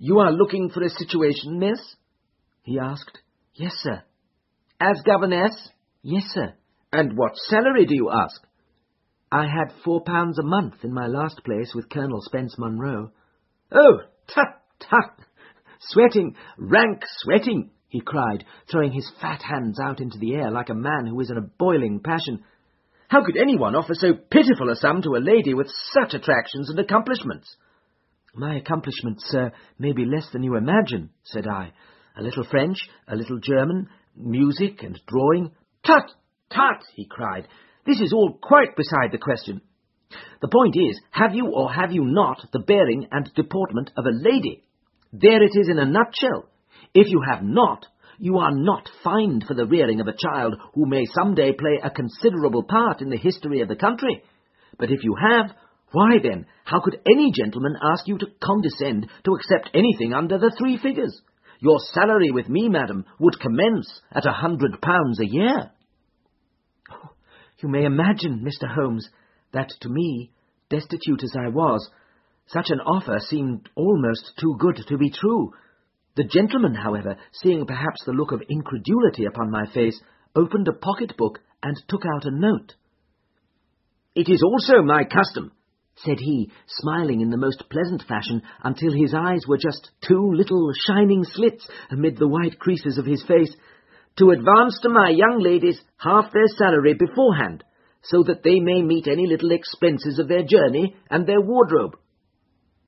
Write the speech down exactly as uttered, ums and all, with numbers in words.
You are looking for a situation, miss? He asked. Yes, sir. As governess? Yes, sir. And what salary do you ask? I had four pounds a month in my last place with Colonel Spence Munro. Oh, tut, tut! Sweating, rank sweating, he cried, throwing his fat hands out into the air like a man who is in a boiling passion. How could anyone offer so pitiful a sum to a lady with such attractions and accomplishments? My accomplishments, sir, may be less than you imagine, said I. A little French, a little German, music and drawing. Tut, tut, he cried. This is all quite beside the question. The point is, have you or have you not the bearing and deportment of a lady? There it is in a nutshell. If you have not, you are not fined for the rearing of a child who may some day play a considerable part in the history of the country. But if you have, why then, how could any gentleman ask you to condescend to accept anything under the three figures? Your salary with me, madam, would commence at a hundred pounds a year. Oh, you may imagine, Mister Holmes, that to me, destitute as I was, such an offer seemed almost too good to be true. The gentleman, however, seeing perhaps the look of incredulity upon my face, opened a pocket-book and took out a note. "It is also my custom," said he, smiling in the most pleasant fashion until his eyes were just two little shining slits amid the white creases of his face, "to advance to my young ladies half their salary beforehand, so that they may meet any little expenses of their journey and their wardrobe.